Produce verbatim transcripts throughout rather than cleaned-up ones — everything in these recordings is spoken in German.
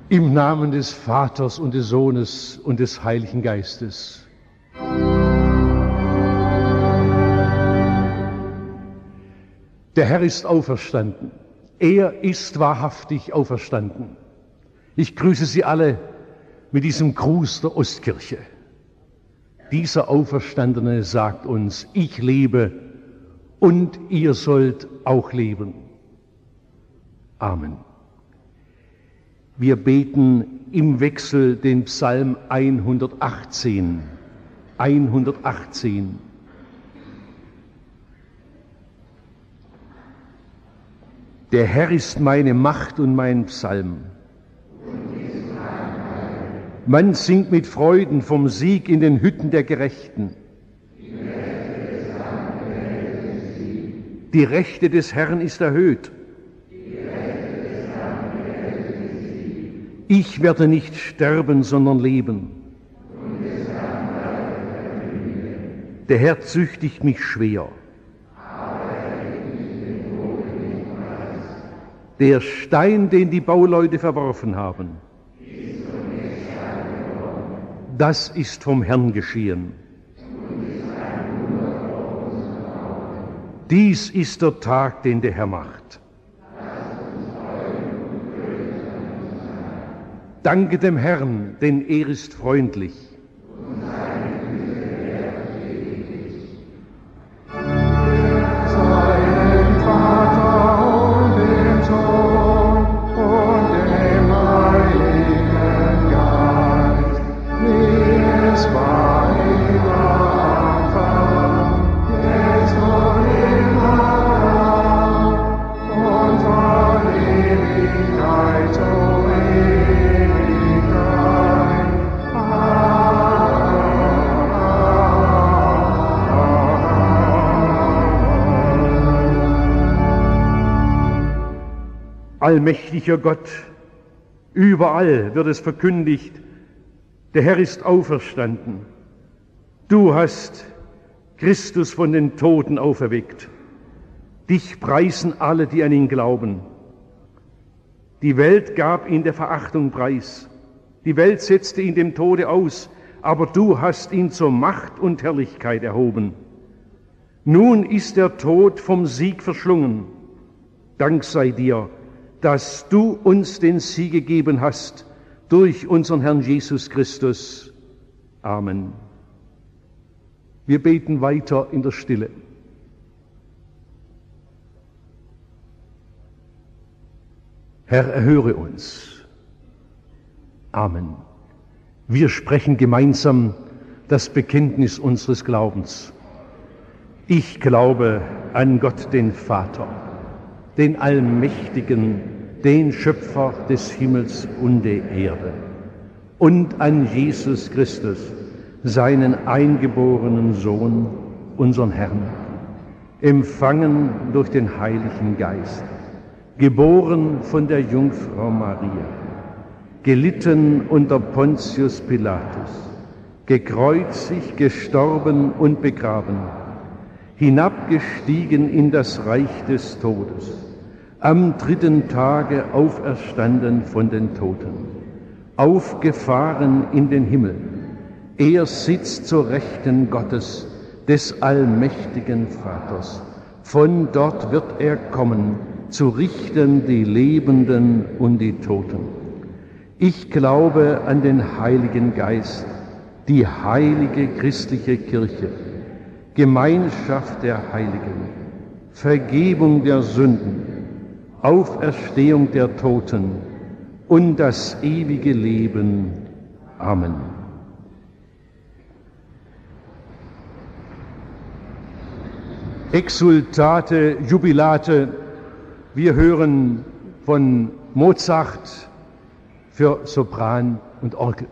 Im Namen des Vaters und des Sohnes und des Heiligen Geistes. Der Herr ist auferstanden. Er ist wahrhaftig auferstanden. Ich grüße Sie alle mit diesem Gruß der Ostkirche. Dieser Auferstandene sagt uns, ich lebe und ihr sollt auch leben. Amen. Wir beten im Wechsel den Psalm hundertachtzehn. hundertachtzehn. Der Herr ist meine Macht und mein Psalm. Man singt mit Freuden vom Sieg in den Hütten der Gerechten. Die Rechte des Herrn ist erhöht. Ich werde nicht sterben, sondern leben. Der Herr züchtigt mich schwer. Der Stein, den die Bauleute verworfen haben, das ist vom Herrn geschehen. Dies ist der Tag, den der Herr macht. Danke dem Herrn, denn er ist freundlich. Allmächtiger Gott, überall wird es verkündigt, der Herr ist auferstanden. Du hast Christus von den Toten auferweckt. Dich preisen alle, die an ihn glauben. Die Welt gab ihn der Verachtung preis. Die Welt setzte ihn dem Tode aus, aber du hast ihn zur Macht und Herrlichkeit erhoben. Nun ist der Tod vom Sieg verschlungen. Dank sei dir, dass du uns den Sieg gegeben hast durch unseren Herrn Jesus Christus. Amen. Wir beten weiter in der Stille. Herr, erhöre uns. Amen. Wir sprechen gemeinsam das Bekenntnis unseres Glaubens. Ich glaube an Gott, den Vater, den Allmächtigen, den Schöpfer des Himmels und der Erde, und an Jesus Christus, seinen eingeborenen Sohn, unseren Herrn, empfangen durch den Heiligen Geist, geboren von der Jungfrau Maria, gelitten unter Pontius Pilatus, gekreuzigt, gestorben und begraben, hinabgestiegen in das Reich des Todes, am dritten Tage auferstanden von den Toten, aufgefahren in den Himmel. Er sitzt zur Rechten Gottes, des allmächtigen Vaters. Von dort wird er kommen, zu richten die Lebenden und die Toten. Ich glaube an den Heiligen Geist, die heilige christliche Kirche, Gemeinschaft der Heiligen, Vergebung der Sünden, Auferstehung der Toten und das ewige Leben. Amen. Exsultate, Jubilate, wir hören von Mozart für Sopran und Orgel.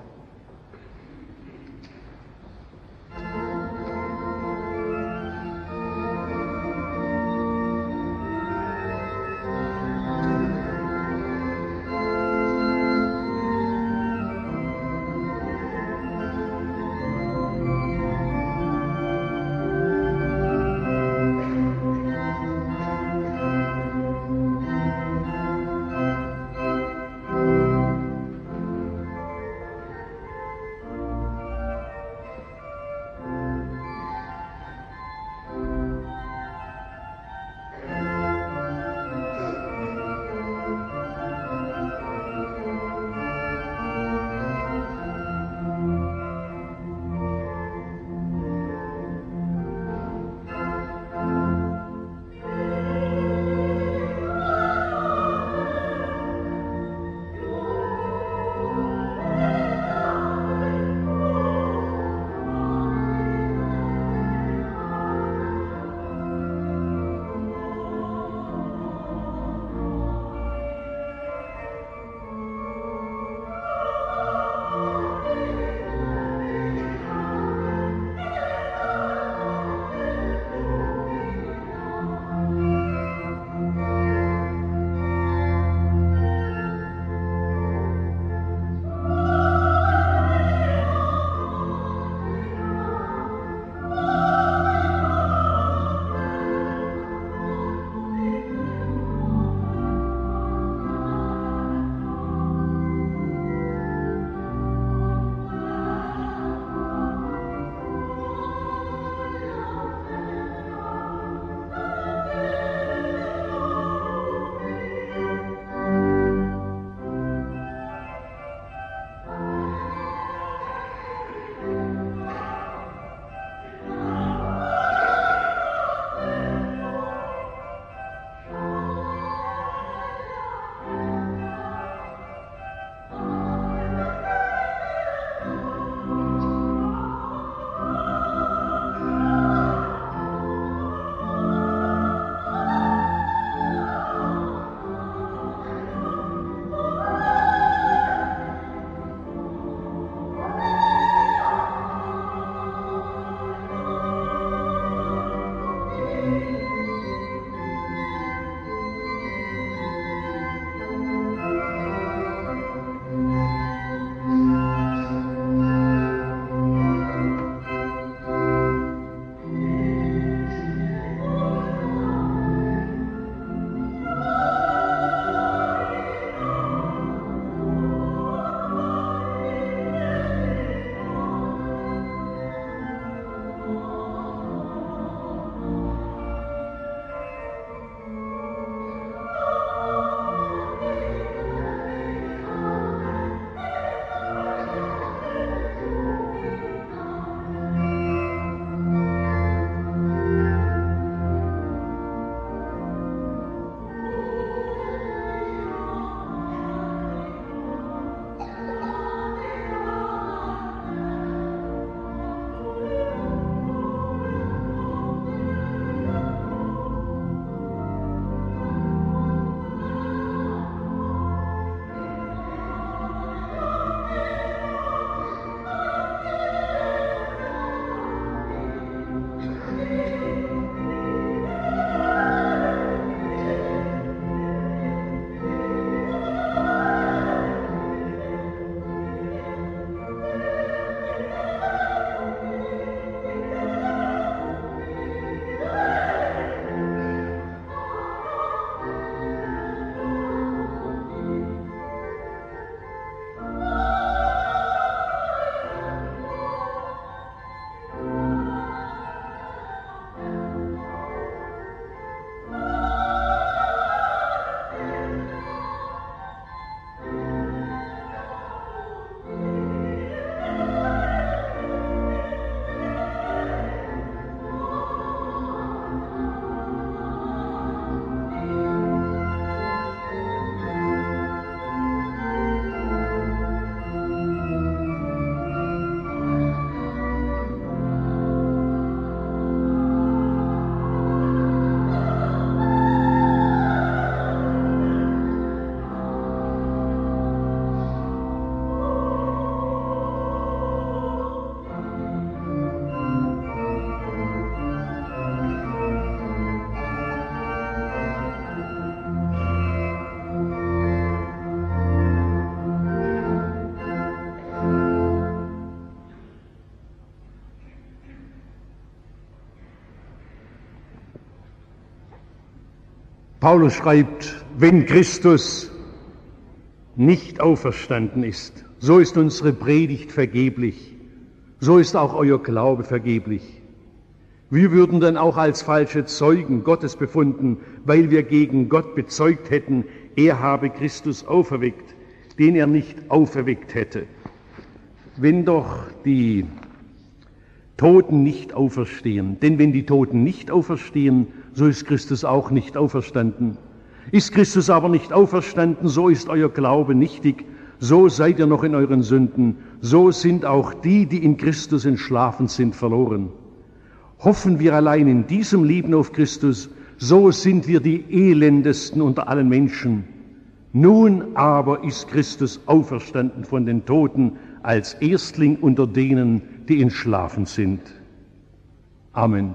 Paulus schreibt, wenn Christus nicht auferstanden ist, so ist unsere Predigt vergeblich, so ist auch euer Glaube vergeblich. Wir würden dann auch als falsche Zeugen Gottes befunden, weil wir gegen Gott bezeugt hätten, er habe Christus auferweckt, den er nicht auferweckt hätte. Wenn doch die Toten nicht auferstehen, denn wenn die Toten nicht auferstehen, so ist Christus auch nicht auferstanden. Ist Christus aber nicht auferstanden, so ist euer Glaube nichtig, so seid ihr noch in euren Sünden, so sind auch die, die in Christus entschlafen sind, verloren. Hoffen wir allein in diesem Leben auf Christus, so sind wir die elendesten unter allen Menschen. Nun aber ist Christus auferstanden von den Toten als Erstling unter denen, die entschlafen sind. Amen.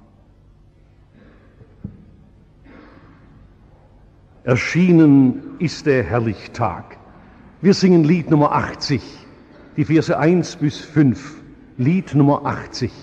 Erschienen ist der herrliche Tag. Wir singen Lied Nummer achtzig, die Verse eins bis fünf. Lied Nummer achtzig.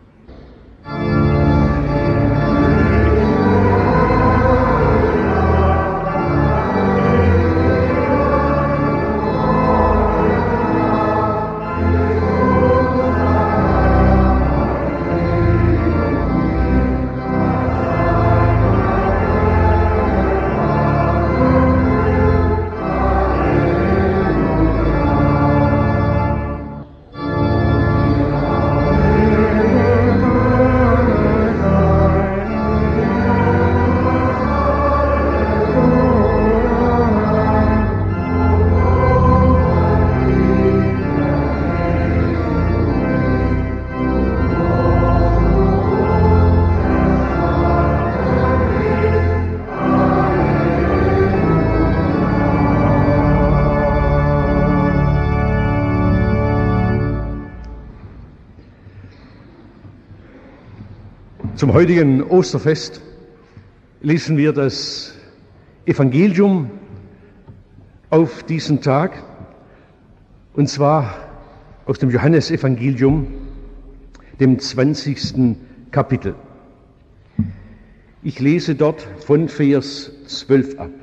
Zum heutigen Osterfest lesen wir das Evangelium auf diesen Tag, und zwar aus dem Johannesevangelium, dem zwanzigsten Kapitel. Ich lese dort von Vers zwölf ab.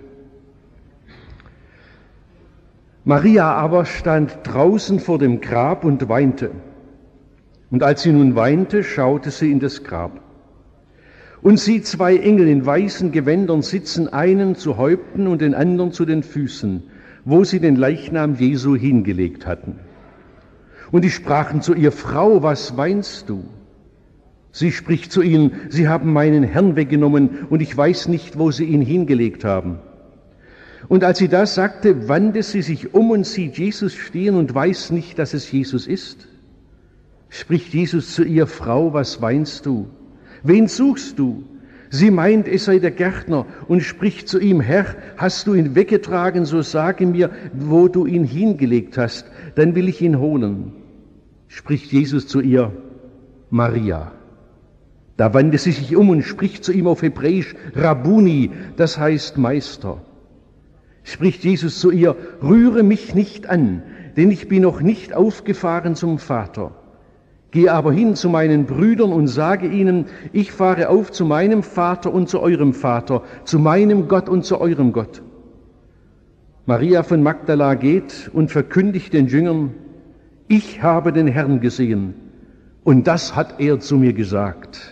Maria aber stand draußen vor dem Grab und weinte. Und als sie nun weinte, schaute sie in das Grab. Und sieht zwei Engel in weißen Gewändern sitzen, einen zu Häupten und den anderen zu den Füßen, wo sie den Leichnam Jesu hingelegt hatten. Und die sprachen zu ihr: Frau, was weinst du? Sie spricht zu ihnen: Sie haben meinen Herrn weggenommen, und ich weiß nicht, wo sie ihn hingelegt haben. Und als sie das sagte, wandte sie sich um und sieht Jesus stehen und weiß nicht, dass es Jesus ist. Spricht Jesus zu ihr: Frau, was weinst du? Wen suchst du? Sie meint, es sei der Gärtner, und spricht zu ihm: Herr, hast du ihn weggetragen, so sage mir, wo du ihn hingelegt hast, dann will ich ihn holen. Spricht Jesus zu ihr: Maria. Da wandte sie sich um und spricht zu ihm auf Hebräisch: Rabbuni, das heißt Meister. Spricht Jesus zu ihr: Rühre mich nicht an, denn ich bin noch nicht aufgefahren zum Vater. Geh aber hin zu meinen Brüdern und sage ihnen, ich fahre auf zu meinem Vater und zu eurem Vater, zu meinem Gott und zu eurem Gott. Maria von Magdala geht und verkündigt den Jüngern: Ich habe den Herrn gesehen, und das hat er zu mir gesagt.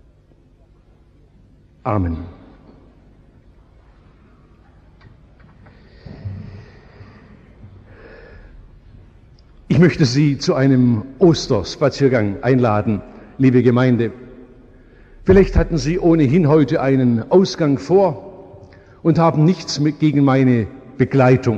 Amen. Ich möchte Sie zu einem Osterspaziergang einladen, liebe Gemeinde. Vielleicht hatten Sie ohnehin heute einen Ausgang vor und haben nichts mit gegen meine Begleitung.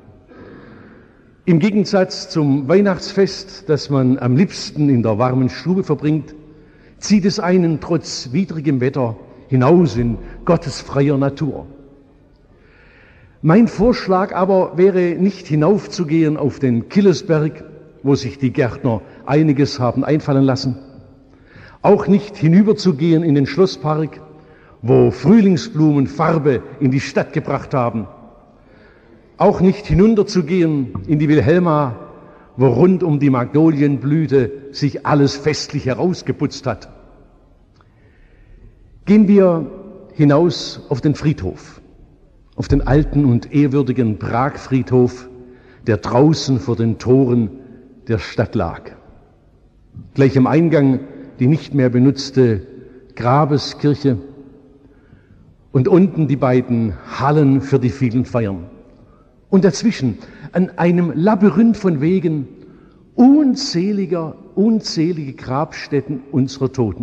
Im Gegensatz zum Weihnachtsfest, das man am liebsten in der warmen Stube verbringt, zieht es einen trotz widrigem Wetter hinaus in Gottes freier Natur. Mein Vorschlag aber wäre, nicht hinaufzugehen auf den Killesberg, wo sich die Gärtner einiges haben einfallen lassen, auch nicht hinüberzugehen in den Schlosspark, wo Frühlingsblumen Farbe in die Stadt gebracht haben, auch nicht hinunterzugehen in die Wilhelma, wo rund um die Magnolienblüte sich alles festlich herausgeputzt hat. Gehen wir hinaus auf den Friedhof, auf den alten und ehrwürdigen Pragfriedhof, der draußen vor den Toren der Stadt lag. Gleich am Eingang die nicht mehr benutzte Grabeskirche und unten die beiden Hallen für die vielen Feiern. Und dazwischen an einem Labyrinth von Wegen unzähliger, unzählige Grabstätten unserer Toten.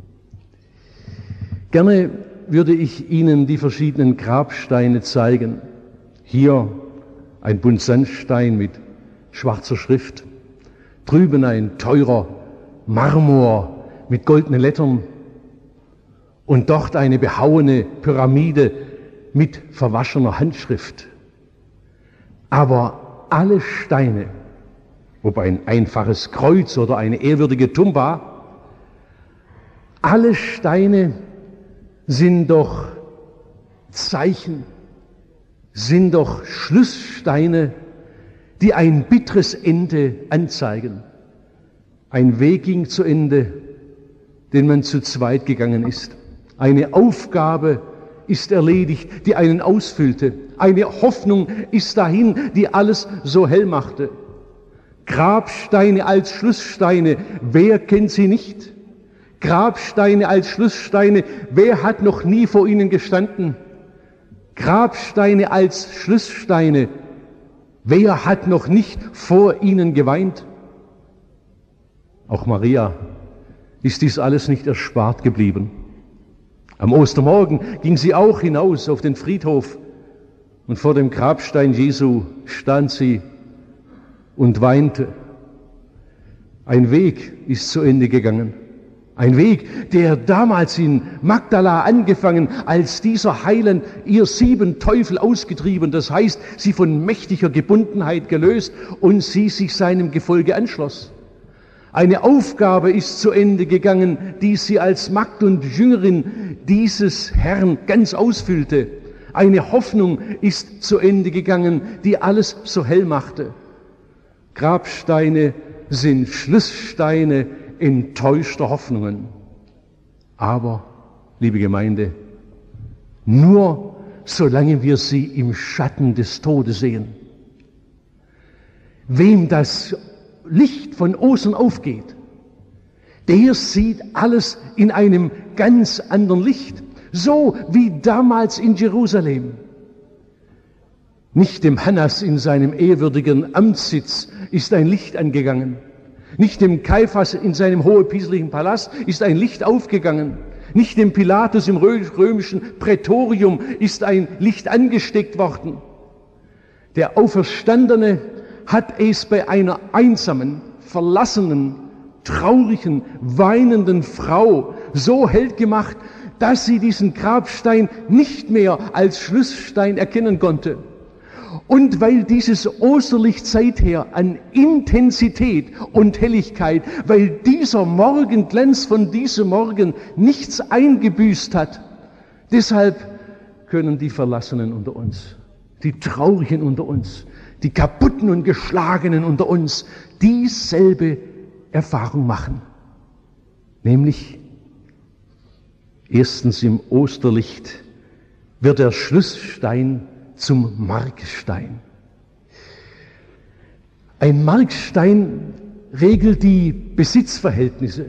Gerne würde ich Ihnen die verschiedenen Grabsteine zeigen. Hier ein Bund Sandstein mit schwarzer Schrift, drüben ein teurer Marmor mit goldenen Lettern und dort eine behauene Pyramide mit verwaschener Handschrift. Aber alle Steine, ob ein einfaches Kreuz oder eine ehrwürdige Tumba, alle Steine sind doch Zeichen, sind doch Schlusssteine, die ein bitteres Ende anzeigen. Ein Weg ging zu Ende, den man zu zweit gegangen ist. Eine Aufgabe ist erledigt, die einen ausfüllte. Eine Hoffnung ist dahin, die alles so hell machte. Grabsteine als Schlusssteine, wer kennt sie nicht? Grabsteine als Schlusssteine, wer hat noch nie vor ihnen gestanden? Grabsteine als Schlusssteine, wer hat noch nicht vor ihnen geweint? Auch Maria ist dies alles nicht erspart geblieben. Am Ostermorgen ging sie auch hinaus auf den Friedhof und vor dem Grabstein Jesu stand sie und weinte. Ein Weg ist zu Ende gegangen. Ein Weg, der damals in Magdala angefangen, als dieser Heiland ihr sieben Teufel ausgetrieben, das heißt, sie von mächtiger Gebundenheit gelöst und sie sich seinem Gefolge anschloss. Eine Aufgabe ist zu Ende gegangen, die sie als Magd und Jüngerin dieses Herrn ganz ausfüllte. Eine Hoffnung ist zu Ende gegangen, die alles so hell machte. Grabsteine sind Schlusssteine enttäuschter Hoffnungen. Aber, liebe Gemeinde, nur solange wir sie im Schatten des Todes sehen. Wem das Licht von Ostern aufgeht, der sieht alles in einem ganz anderen Licht, so wie damals in Jerusalem. Nicht dem Hannas in seinem ehrwürdigen Amtssitz ist ein Licht angegangen, nicht dem Kaiphas in seinem hohepriestlichen Palast ist ein Licht aufgegangen, nicht dem Pilatus im römischen Prätorium ist ein Licht angesteckt worden. Der Auferstandene hat es bei einer einsamen, verlassenen, traurigen, weinenden Frau so hell gemacht, dass sie diesen Grabstein nicht mehr als Schlussstein erkennen konnte. Und weil dieses Osterlicht seither an Intensität und Helligkeit, weil dieser Morgenglanz von diesem Morgen nichts eingebüßt hat, deshalb können die Verlassenen unter uns, die Traurigen unter uns, die Kaputten und Geschlagenen unter uns dieselbe Erfahrung machen. Nämlich, erstens im Osterlicht wird der Schlussstein zum Markstein. Ein Markstein regelt die Besitzverhältnisse.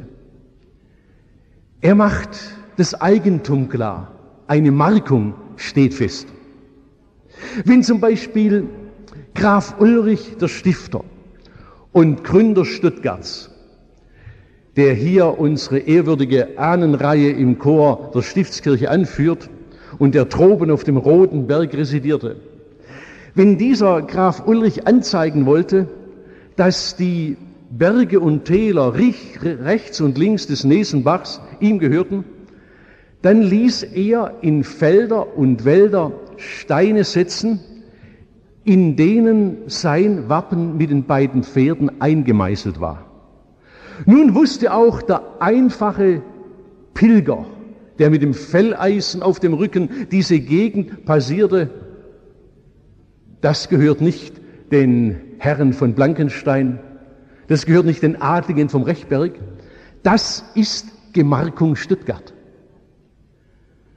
Er macht das Eigentum klar. Eine Markung steht fest. Wenn zum Beispiel Graf Ulrich, der Stifter und Gründer Stuttgarts, der hier unsere ehrwürdige Ahnenreihe im Chor der Stiftskirche anführt und der droben auf dem Roten Berg residierte, wenn dieser Graf Ulrich anzeigen wollte, dass die Berge und Täler rechts und links des Nesenbachs ihm gehörten, dann ließ er in Felder und Wälder Steine setzen, in denen sein Wappen mit den beiden Pferden eingemeißelt war. Nun wusste auch der einfache Pilger, der mit dem Felleisen auf dem Rücken diese Gegend passierte, das gehört nicht den Herren von Blankenstein, das gehört nicht den Adligen vom Rechberg, das ist Gemarkung Stuttgart.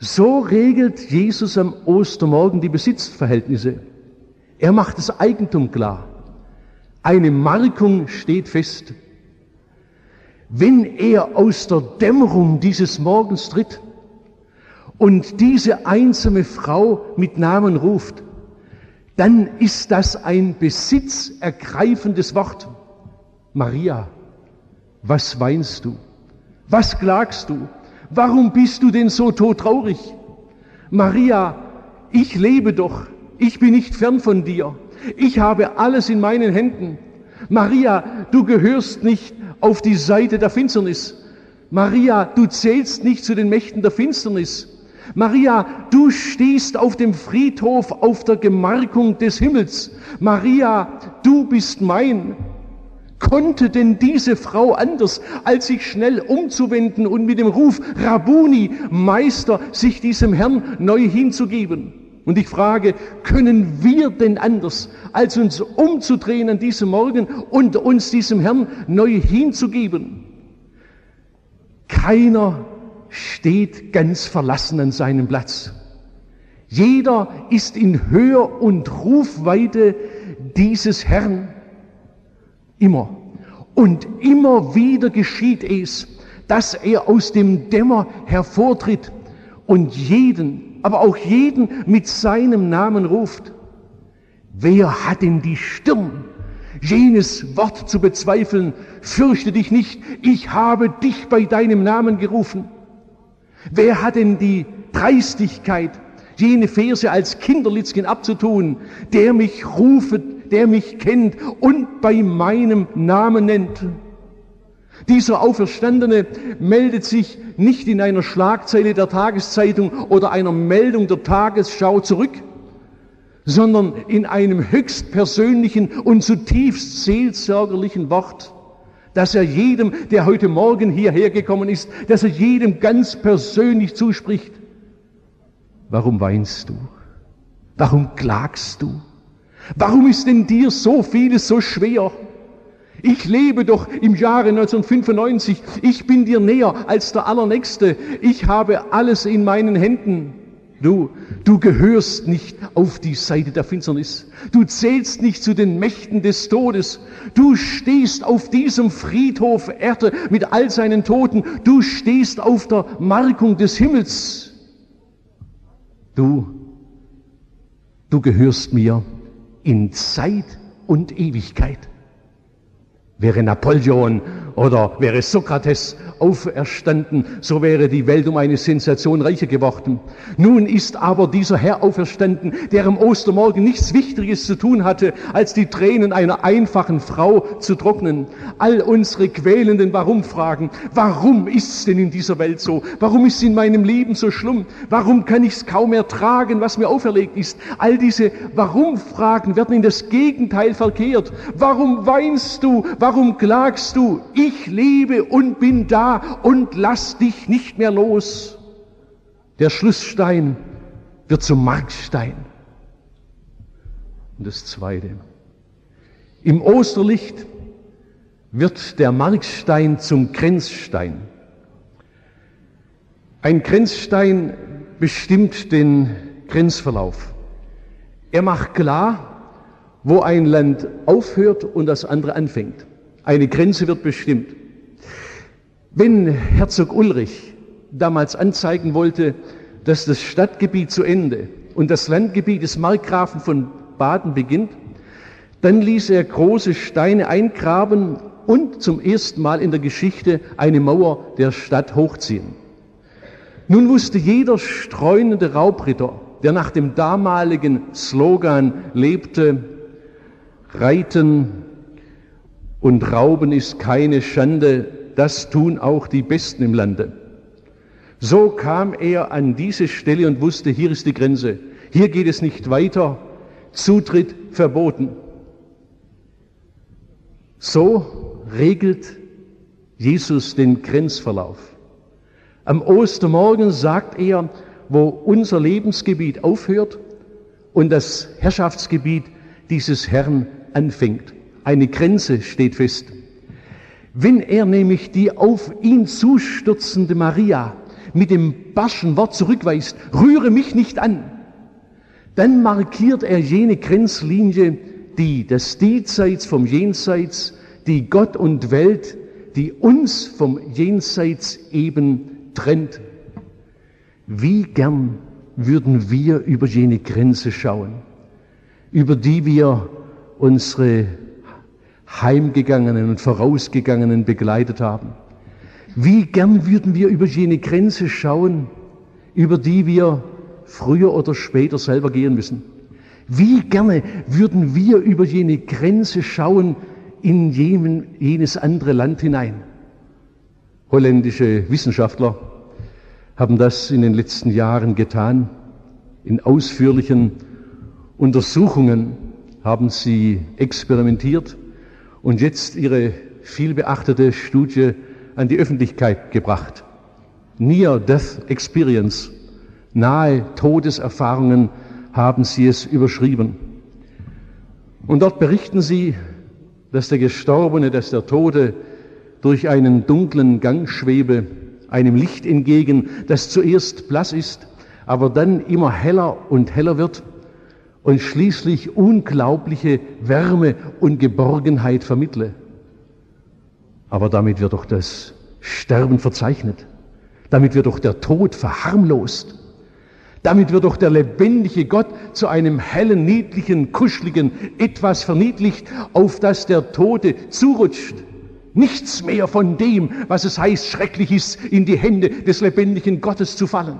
So regelt Jesus am Ostermorgen die Besitzverhältnisse. Er macht das Eigentum klar. Eine Markung steht fest. Wenn er aus der Dämmerung dieses Morgens tritt und diese einsame Frau mit Namen ruft, dann ist das ein besitzergreifendes Wort. Maria, was weinst du? Was klagst du? Warum bist du denn so todtraurig? Maria, ich lebe doch. Ich bin nicht fern von dir. Ich habe alles in meinen Händen. Maria, du gehörst nicht auf die Seite der Finsternis. Maria, du zählst nicht zu den Mächten der Finsternis. Maria, du stehst auf dem Friedhof auf der Gemarkung des Himmels. Maria, du bist mein. Konnte denn diese Frau anders, als sich schnell umzuwenden und mit dem Ruf Rabbuni, Meister, sich diesem Herrn neu hinzugeben? Und ich frage, können wir denn anders, als uns umzudrehen an diesem Morgen und uns diesem Herrn neu hinzugeben? Keiner steht ganz verlassen an seinem Platz. Jeder ist in Hör- und Rufweite dieses Herrn. Immer. Und immer wieder geschieht es, dass er aus dem Dämmer hervortritt und jeden, aber auch jeden mit seinem Namen ruft. Wer hat denn die Stirn, jenes Wort zu bezweifeln? Fürchte dich nicht, ich habe dich bei deinem Namen gerufen. Wer hat denn die Dreistigkeit, jene Verse als Kinderlitzchen abzutun, der mich rufet, der mich kennt und bei meinem Namen nennt? Dieser Auferstandene meldet sich nicht in einer Schlagzeile der Tageszeitung oder einer Meldung der Tagesschau zurück, sondern in einem höchst persönlichen und zutiefst seelsorgerlichen Wort, dass er jedem, der heute Morgen hierher gekommen ist, dass er jedem ganz persönlich zuspricht. Warum weinst du? Warum klagst du? Warum ist denn dir so vieles so schwer? Ich lebe doch im Jahre neunzehnhundertfünfundneunzig. Ich bin dir näher als der Allernächste. Ich habe alles in meinen Händen. Du, du gehörst nicht auf die Seite der Finsternis. Du zählst nicht zu den Mächten des Todes. Du stehst auf diesem Friedhof Erde mit all seinen Toten. Du stehst auf der Markung des Himmels. Du, du gehörst mir in Zeit und Ewigkeit. Wäre Napoleon oder wäre Sokrates auferstanden, so wäre die Welt um eine Sensation reicher geworden. Nun ist aber dieser Herr auferstanden, der am Ostermorgen nichts Wichtiges zu tun hatte, als die Tränen einer einfachen Frau zu trocknen. All unsere quälenden Warum-Fragen. Warum ist es denn in dieser Welt so? Warum ist es in meinem Leben so schlimm? Warum kann ich es kaum ertragen, was mir auferlegt ist? All diese Warum-Fragen werden in das Gegenteil verkehrt. Warum weinst du? Warum klagst du? Ich lebe und bin da und lass dich nicht mehr los. Der Schlussstein wird zum Markstein. Und das Zweite. Im Osterlicht wird der Markstein zum Grenzstein. Ein Grenzstein bestimmt den Grenzverlauf. Er macht klar, wo ein Land aufhört und das andere anfängt. Eine Grenze wird bestimmt. Wenn Herzog Ulrich damals anzeigen wollte, dass das Stadtgebiet zu Ende und das Landgebiet des Markgrafen von Baden beginnt, dann ließ er große Steine eingraben und zum ersten Mal in der Geschichte eine Mauer der Stadt hochziehen. Nun wusste jeder streunende Raubritter, der nach dem damaligen Slogan lebte, Reiten und Rauben ist keine Schande, das tun auch die Besten im Lande. So kam er an diese Stelle und wusste, hier ist die Grenze. Hier geht es nicht weiter. Zutritt verboten. So regelt Jesus den Grenzverlauf. Am Ostermorgen sagt er, wo unser Lebensgebiet aufhört und das Herrschaftsgebiet dieses Herrn anfängt. Eine Grenze steht fest. Wenn er nämlich die auf ihn zustürzende Maria mit dem barschen Wort zurückweist, rühre mich nicht an, dann markiert er jene Grenzlinie, die das Diesseits vom Jenseits, die Gott und Welt, die uns vom Jenseits eben trennt. Wie gern würden wir über jene Grenze schauen, über die wir unsere Heimgegangenen und Vorausgegangenen begleitet haben. Wie gern würden wir über jene Grenze schauen, über die wir früher oder später selber gehen müssen. Wie gerne würden wir über jene Grenze schauen in jenes andere Land hinein. Holländische Wissenschaftler haben das in den letzten Jahren getan. In ausführlichen Untersuchungen haben sie experimentiert und jetzt ihre vielbeachtete Studie an die Öffentlichkeit gebracht. Near-Death Experience, nahe Todeserfahrungen haben sie es überschrieben. Und dort berichten sie, dass der Gestorbene, dass der Tote durch einen dunklen Gang schwebe, einem Licht entgegen, das zuerst blass ist, aber dann immer heller und heller wird und schließlich unglaubliche Wärme und Geborgenheit vermittle. Aber damit wird doch das Sterben verzeichnet. Damit wird doch der Tod verharmlost. Damit wird doch der lebendige Gott zu einem hellen, niedlichen, kuscheligen Etwas verniedlicht, auf das der Tote zurutscht. Nichts mehr von dem, was es heißt, schrecklich ist, in die Hände des lebendigen Gottes zu fallen.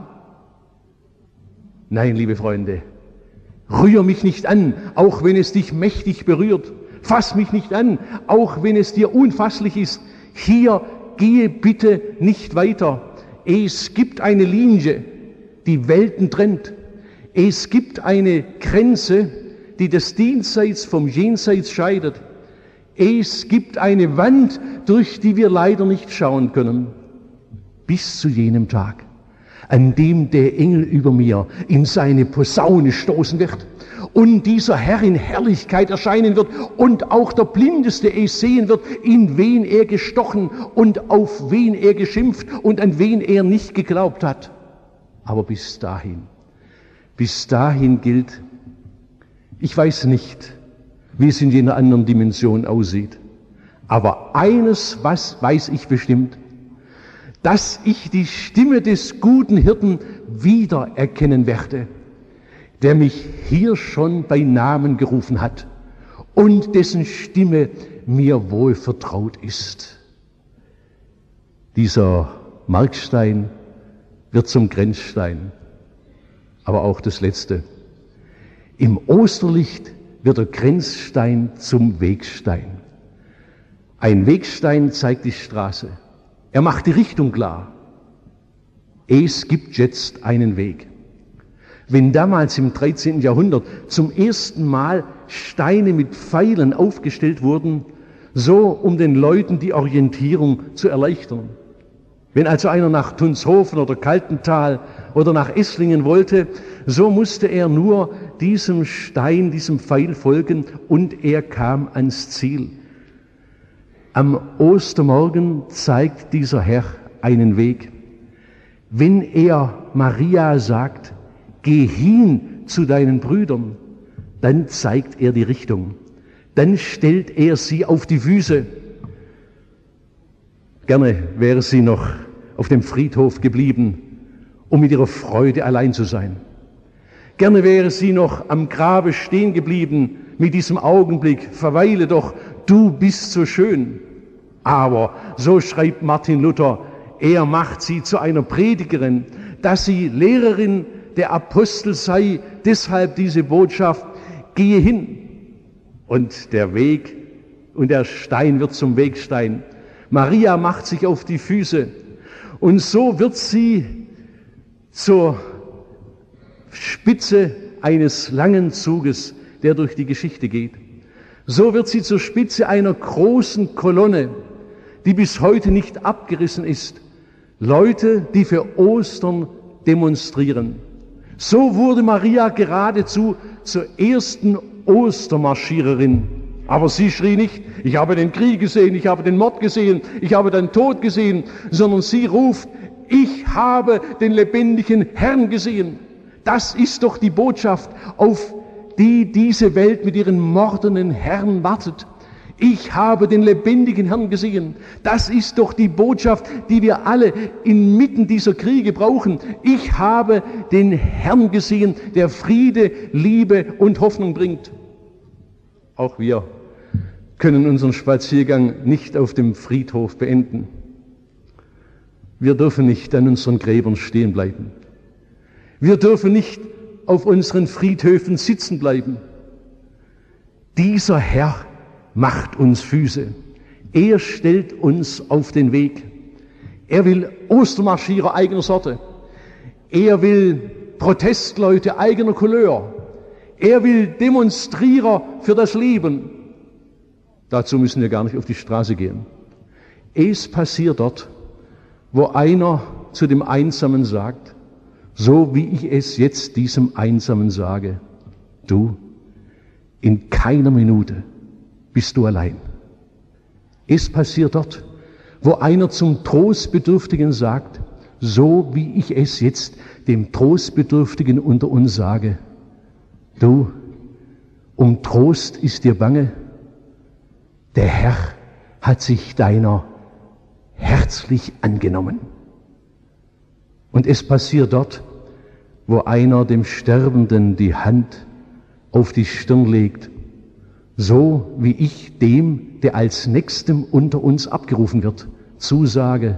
Nein, liebe Freunde, rühr mich nicht an, auch wenn es dich mächtig berührt. Fass mich nicht an, auch wenn es dir unfasslich ist. Hier gehe bitte nicht weiter. Es gibt eine Linie, die Welten trennt. Es gibt eine Grenze, die das Diesseits vom Jenseits scheidet. Es gibt eine Wand, durch die wir leider nicht schauen können. Bis zu jenem Tag, an dem der Engel über mir in seine Posaune stoßen wird und dieser Herr in Herrlichkeit erscheinen wird und auch der Blindeste es sehen wird, in wen er gestochen und auf wen er geschimpft und an wen er nicht geglaubt hat. Aber bis dahin, bis dahin gilt, ich weiß nicht, wie es in jener anderen Dimension aussieht, aber eines was weiß ich bestimmt, dass ich die Stimme des guten Hirten wiedererkennen werde, der mich hier schon bei Namen gerufen hat und dessen Stimme mir wohl vertraut ist. Dieser Markstein wird zum Grenzstein, aber auch das Letzte. Im Osterlicht wird der Grenzstein zum Wegstein. Ein Wegstein zeigt die Straße. Er macht die Richtung klar. Es gibt jetzt einen Weg. Wenn damals im dreizehnten Jahrhundert zum ersten Mal Steine mit Pfeilen aufgestellt wurden, so um den Leuten die Orientierung zu erleichtern. Wenn also einer nach Tunshofen oder Kaltental oder nach Esslingen wollte, so musste er nur diesem Stein, diesem Pfeil folgen und er kam ans Ziel. Am Ostermorgen zeigt dieser Herr einen Weg. Wenn er Maria sagt, geh hin zu deinen Brüdern, dann zeigt er die Richtung. Dann stellt er sie auf die Füße. Gerne wäre sie noch auf dem Friedhof geblieben, um mit ihrer Freude allein zu sein. Gerne wäre sie noch am Grabe stehen geblieben mit diesem Augenblick, verweile doch, du bist so schön. Aber, so schreibt Martin Luther, er macht sie zu einer Predigerin, dass sie Lehrerin der Apostel sei, deshalb diese Botschaft, gehe hin. Und der Weg und der Stein wird zum Wegstein. Maria macht sich auf die Füße und so wird sie zur Spitze eines langen Zuges, der durch die Geschichte geht. So wird sie zur Spitze einer großen Kolonne, die bis heute nicht abgerissen ist. Leute, die für Ostern demonstrieren. So wurde Maria geradezu zur ersten Ostermarschiererin. Aber sie schrie nicht, ich habe den Krieg gesehen, ich habe den Mord gesehen, ich habe den Tod gesehen, sondern sie ruft, Ich habe den lebendigen Herrn gesehen. Das ist doch die Botschaft, auf die diese Welt mit ihren mordenden Herren wartet. Ich habe den lebendigen Herrn gesehen. Das ist doch die Botschaft, die wir alle inmitten dieser Kriege brauchen. Ich habe den Herrn gesehen, der Friede, Liebe und Hoffnung bringt. Auch wir können unseren Spaziergang nicht auf dem Friedhof beenden. Wir dürfen nicht an unseren Gräbern stehen bleiben. Wir dürfen nicht auf unseren Friedhöfen sitzen bleiben. Dieser Herr macht uns Füße. Er stellt uns auf den Weg. Er will Ostermarschierer eigener Sorte. Er will Protestleute eigener Couleur. Er will Demonstrierer für das Leben. Dazu müssen wir gar nicht auf die Straße gehen. Es passiert dort, wo einer zu dem Einsamen sagt, so wie ich es jetzt diesem Einsamen sage, du, in keiner Minute bist du allein. Es passiert dort, wo einer zum Trostbedürftigen sagt, so wie ich es jetzt dem Trostbedürftigen unter uns sage, du, um Trost ist dir bange, der Herr hat sich deiner herzlich angenommen. Und es passiert dort, wo einer dem Sterbenden die Hand auf die Stirn legt, so wie ich dem, der als Nächstem unter uns abgerufen wird, zusage,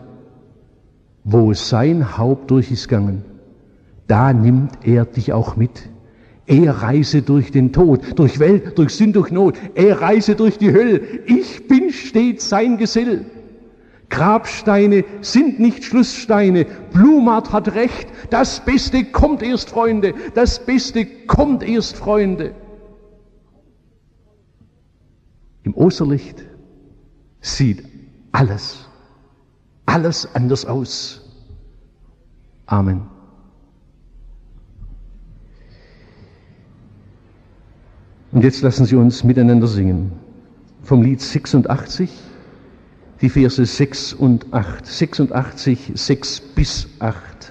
wo sein Haupt durch ist gegangen, da nimmt er dich auch mit. Er reise durch den Tod, durch Welt, durch Sünd, durch Not. Er reise durch die Hölle. Ich bin stets sein Gesell. Grabsteine sind nicht Schlusssteine. Blumhardt hat recht. Das Beste kommt erst, Freunde. Das Beste kommt erst, Freunde. Im Osterlicht sieht alles, alles anders aus. Amen. Und jetzt lassen Sie uns miteinander singen. Vom Lied sechsundachtzig, die Verse sechs und acht. sechsundachtzig, sechs bis acht.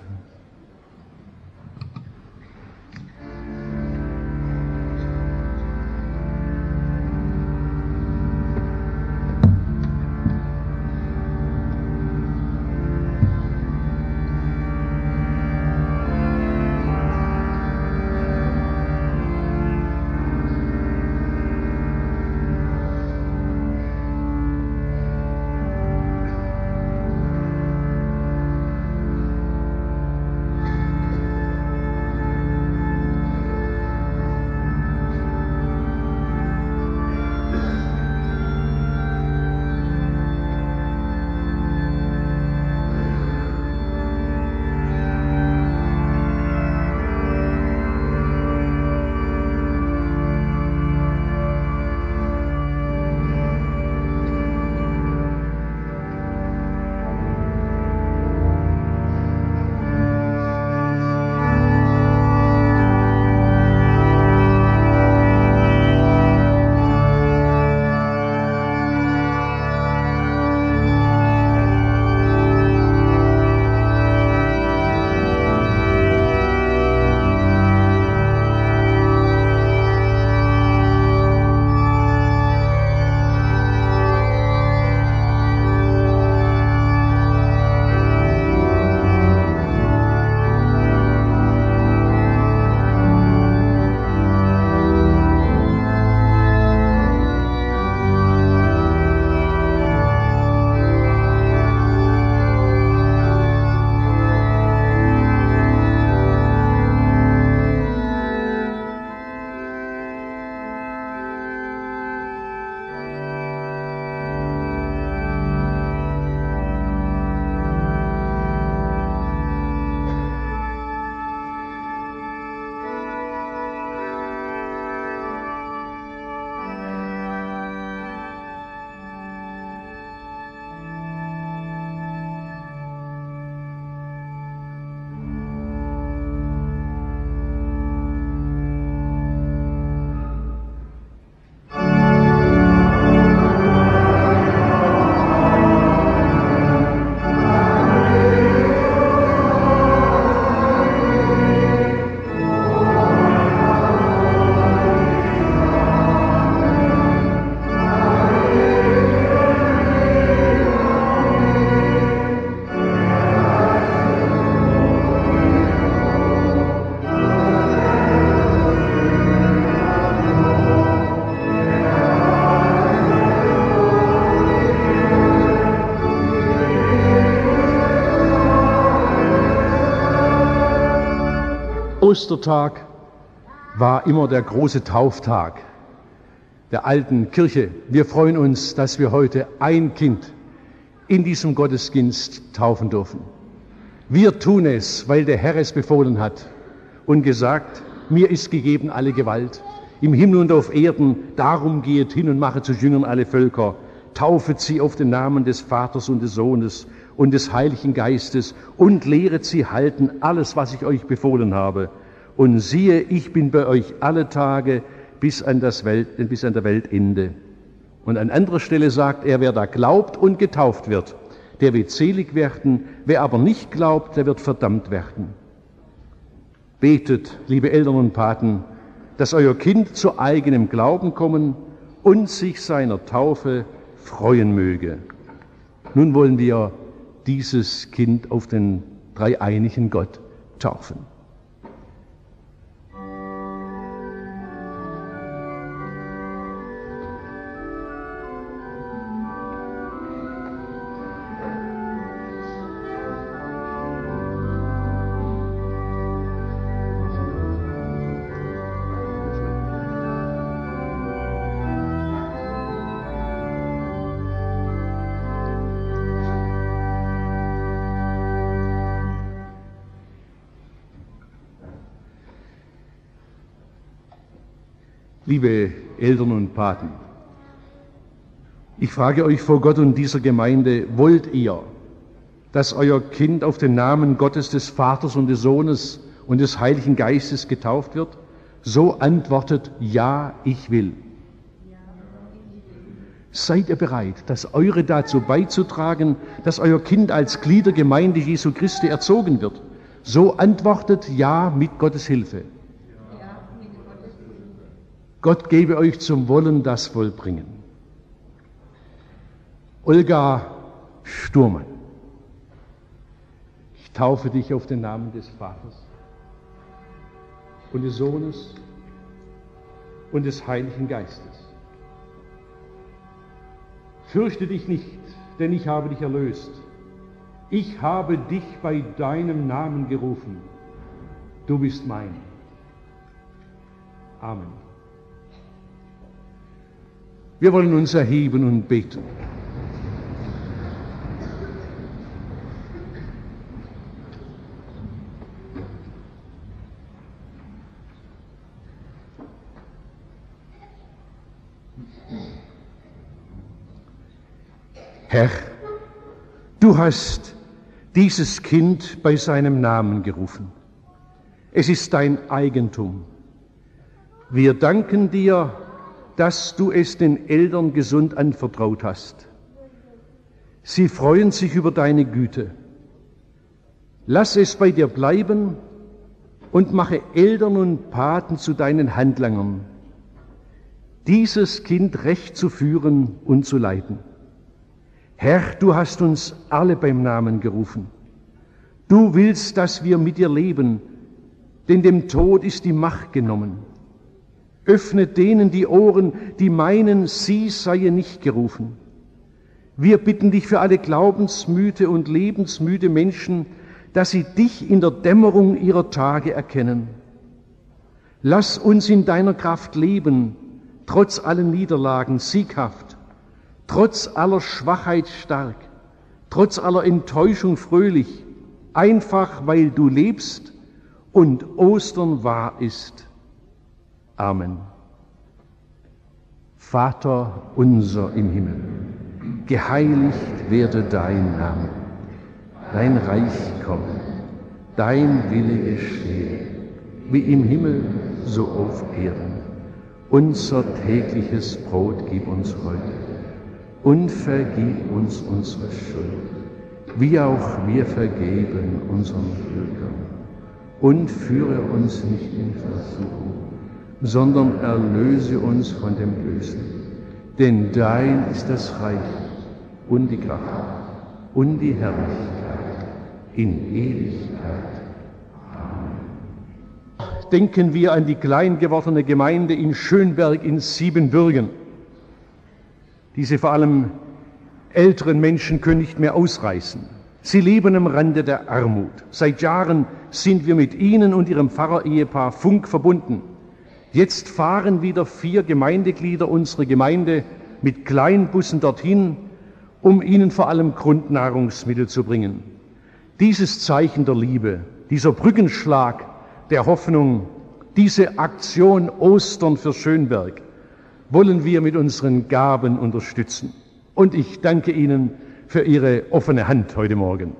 Ostertag war immer der große Tauftag der alten Kirche. Wir freuen uns, dass wir heute ein Kind in diesem Gottesdienst taufen dürfen. Wir tun es, weil der Herr es befohlen hat und gesagt, mir ist gegeben alle Gewalt im Himmel und auf Erden, darum gehet hin und machet zu Jüngern alle Völker, taufet sie auf den Namen des Vaters und des Sohnes und des Heiligen Geistes und lehret sie halten alles, was ich euch befohlen habe. Und siehe, ich bin bei euch alle Tage bis an das Welt, bis an der Weltende. Und an anderer Stelle sagt er, wer da glaubt und getauft wird, der wird selig werden, wer aber nicht glaubt, der wird verdammt werden. Betet, liebe Eltern und Paten, dass euer Kind zu eigenem Glauben kommen und sich seiner Taufe freuen möge. Nun wollen wir dieses Kind auf den dreieinigen Gott taufen. Liebe Eltern und Paten, ich frage euch vor Gott und dieser Gemeinde, wollt ihr, dass euer Kind auf den Namen Gottes, des Vaters und des Sohnes und des Heiligen Geistes getauft wird? So antwortet, ja, ich will. Seid ihr bereit, das Eure dazu beizutragen, dass euer Kind als Glied der Gemeinde Jesu Christi erzogen wird? So antwortet, ja, mit Gottes Hilfe. Gott gebe euch zum Wollen das vollbringen. Olga Sturmann, ich taufe dich auf den Namen des Vaters und des Sohnes und des Heiligen Geistes. Fürchte dich nicht, denn ich habe dich erlöst. Ich habe dich bei deinem Namen gerufen. Du bist mein. Amen. Wir wollen uns erheben und beten. Herr, du hast dieses Kind bei seinem Namen gerufen. Es ist dein Eigentum. Wir danken dir, dass du es den Eltern gesund anvertraut hast. Sie freuen sich über deine Güte. Lass es bei dir bleiben und mache Eltern und Paten zu deinen Handlangern, dieses Kind recht zu führen und zu leiten. Herr, du hast uns alle beim Namen gerufen. Du willst, dass wir mit dir leben, denn dem Tod ist die Macht genommen. Öffne denen die Ohren, die meinen, sie seien nicht gerufen. Wir bitten dich für alle glaubensmüde und lebensmüde Menschen, dass sie dich in der Dämmerung ihrer Tage erkennen. Lass uns in deiner Kraft leben, trotz allen Niederlagen sieghaft, trotz aller Schwachheit stark, trotz aller Enttäuschung fröhlich, einfach weil du lebst und Ostern wahr ist. Amen. Vater unser im Himmel, geheiligt werde dein Name, dein Reich komme, dein Wille geschehe, wie im Himmel, so auf Erden. Unser tägliches Brot gib uns heute und vergib uns unsere Schuld, wie auch wir vergeben unseren Schuldigern. Und führe uns nicht in Versuchung, sondern erlöse uns von dem Bösen. Denn dein ist das Reich und die Kraft und die Herrlichkeit in Ewigkeit. Amen. Denken wir an die klein gewordene Gemeinde in Schönberg in Siebenbürgen. Diese vor allem älteren Menschen können nicht mehr ausreißen. Sie leben am Rande der Armut. Seit Jahren sind wir mit Ihnen und Ihrem Pfarrer-Ehepaar Funk verbunden. Jetzt fahren wieder vier Gemeindeglieder unserer Gemeinde mit Kleinbussen dorthin, um Ihnen vor allem Grundnahrungsmittel zu bringen. Dieses Zeichen der Liebe, dieser Brückenschlag der Hoffnung, diese Aktion Ostern für Schönberg wollen wir mit unseren Gaben unterstützen. Und ich danke Ihnen für Ihre offene Hand heute Morgen.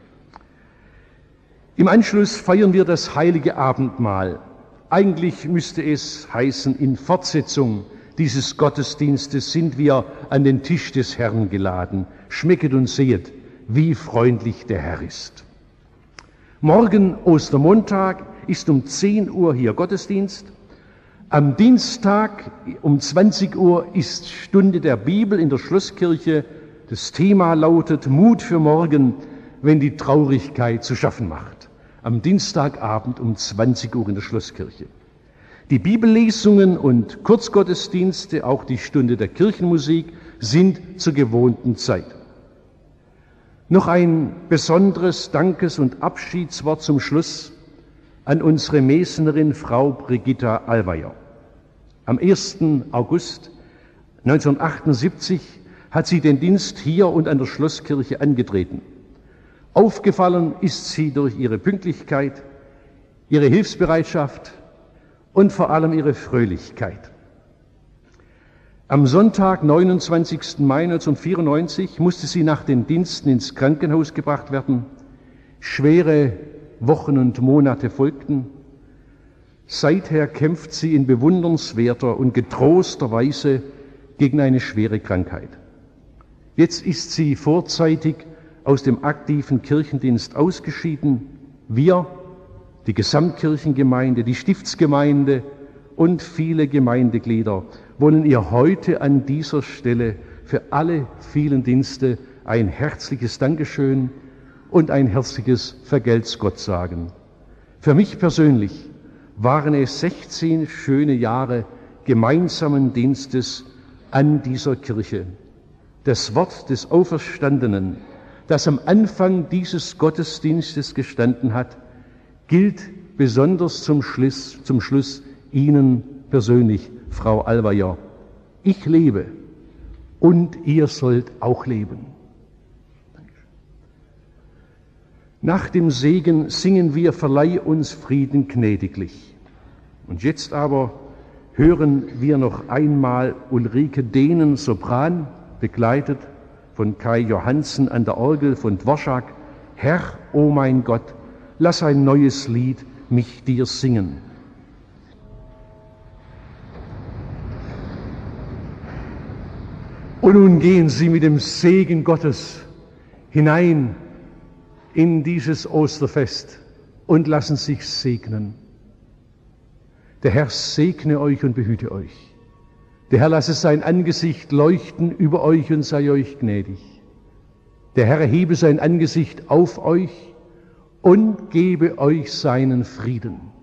Im Anschluss feiern wir das heilige Abendmahl. Eigentlich müsste es heißen, in Fortsetzung dieses Gottesdienstes sind wir an den Tisch des Herrn geladen. Schmecket und sehet, wie freundlich der Herr ist. Morgen, Ostermontag, ist um zehn Uhr hier Gottesdienst. Am Dienstag um zwanzig Uhr ist Stunde der Bibel in der Schlosskirche. Das Thema lautet Mut für morgen, wenn die Traurigkeit zu schaffen macht. Am Dienstagabend um zwanzig Uhr in der Schlosskirche. Die Bibellesungen und Kurzgottesdienste, auch die Stunde der Kirchenmusik, sind zur gewohnten Zeit. Noch ein besonderes Dankes- und Abschiedswort zum Schluss an unsere Mesnerin Frau Brigitta Allweier. Am ersten August neunzehnhundertachtundsiebzig hat sie den Dienst hier und an der Schlosskirche angetreten. Aufgefallen ist sie durch ihre Pünktlichkeit, ihre Hilfsbereitschaft und vor allem ihre Fröhlichkeit. Am Sonntag, neunundzwanzigsten Mai neunzehnhundertvierundneunzig, musste sie nach den Diensten ins Krankenhaus gebracht werden. Schwere Wochen und Monate folgten. Seither kämpft sie in bewundernswerter und getroster Weise gegen eine schwere Krankheit. Jetzt ist sie vorzeitig aus dem aktiven Kirchendienst ausgeschieden. Wir, die Gesamtkirchengemeinde, die Stiftsgemeinde und viele Gemeindeglieder wollen ihr heute an dieser Stelle für alle vielen Dienste ein herzliches Dankeschön und ein herzliches Vergelt's Gott sagen. Für mich persönlich waren es sechzehn schöne Jahre gemeinsamen Dienstes an dieser Kirche. Das Wort des Auferstandenen, das am Anfang dieses Gottesdienstes gestanden hat, gilt besonders zum Schluss, zum Schluss Ihnen persönlich, Frau Allweier. Ich lebe und ihr sollt auch leben. Nach dem Segen singen wir Verleih uns Frieden gnädiglich. Und jetzt aber hören wir noch einmal Ulrike Dehnen, Sopran, begleitet von Kai Johansen an der Orgel von Dvorak. Herr, o mein Gott, lass ein neues Lied mich dir singen. Und nun gehen Sie mit dem Segen Gottes hinein in dieses Osterfest und lassen sich segnen. Der Herr segne euch und behüte euch. Der Herr lasse sein Angesicht leuchten über euch und sei euch gnädig. Der Herr erhebe sein Angesicht auf euch und gebe euch seinen Frieden.